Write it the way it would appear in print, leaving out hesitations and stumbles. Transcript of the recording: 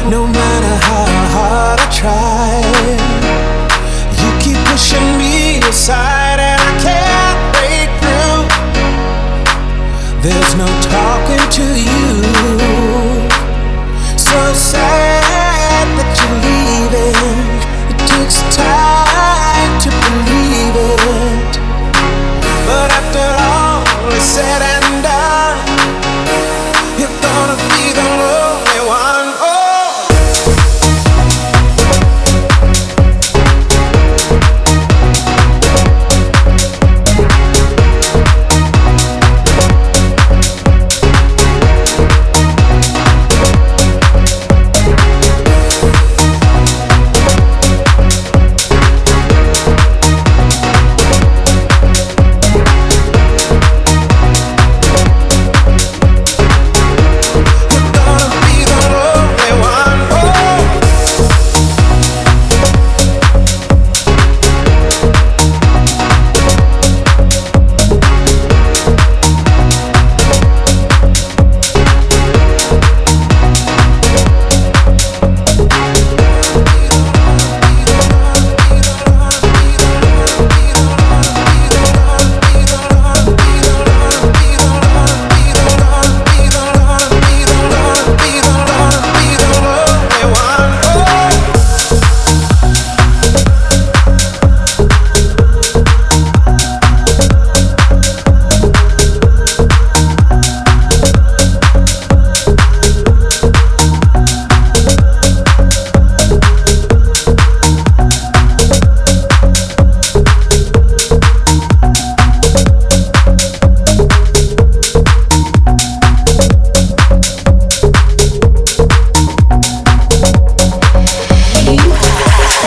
No matter how hard I try, you keep pushing me aside and I can't break through. There's no talking to you. So sad that you're leaving. It takes time to believe it, but after all is said and